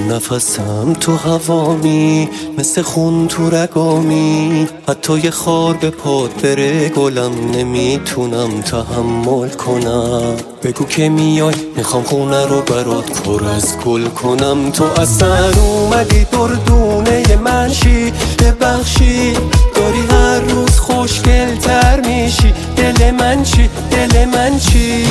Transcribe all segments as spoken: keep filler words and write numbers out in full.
نفسم تو هوامی، مثل خون تو رگامی. حتی یه خار به پات بره گلم نمیتونم تحمل کنم. بگو که میای میخوام خونه رو برات پر از گل کنم. تو اصلا اومدی دردونه من شی، ببخشی داری هر روز خوشگل تر میشی. دل من چی دل من چی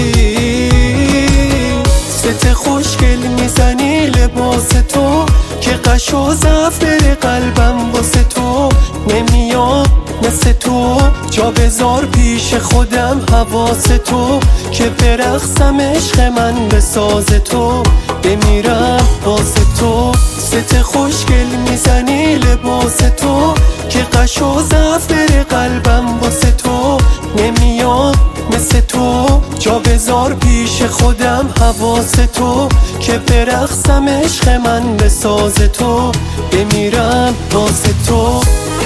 ست خوشگل میزنی لباس تو که قش و ضعف بره قلبم واسه تو. نمیام مثل تو جا بذار پیش خودم حواس تو که برقصم عشق من به ساز تو. بمیرم واسه تو ست خوشگل میزنی لباس تو که قش و ضعف بره قلبم واسه تو. نمیام مثل تو جا بذار پیش خودم حواس تو که برقصم عشق من به ساز تو. بمیرم واسه تو.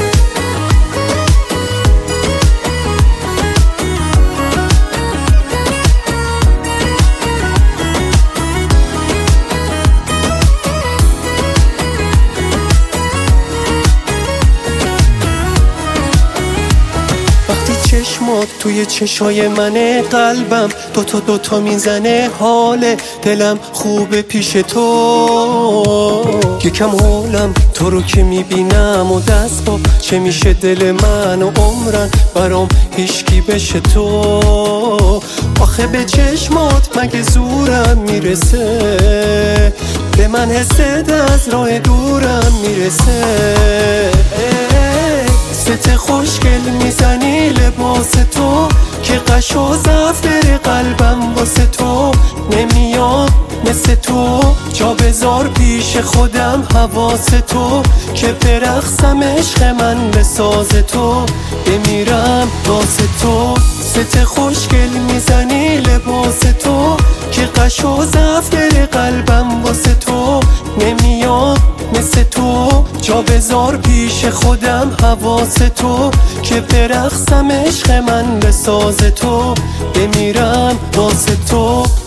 چشمات توی چشای منه، قلبم دوتا دوتا میزنه، حال دلم خوبه پیش تو. یکم حولم تو رو که میبینم و دست با چه میشه دل من و عمرن برام هیچکی بشه تو. آخه به چشمات مگه زورم میرسه، به من حست از راه دورم میرسه. ست خوشگل میزنی لباس تو که قش و ضعف بره قلبم واسه تو. نمیام مثل تو جا بذار پیش خودم حواس تو که برقصم عشق من به ساز تو. بمیرم واسه تو ست خوشگل میزنی لباس تو که قش و ضعف بره قلبم واسه تو. نمیام مثل تو جا بذار پیش خودم حواس تو که برقصم عشق من به ساز تو. بمیرم واسه تو.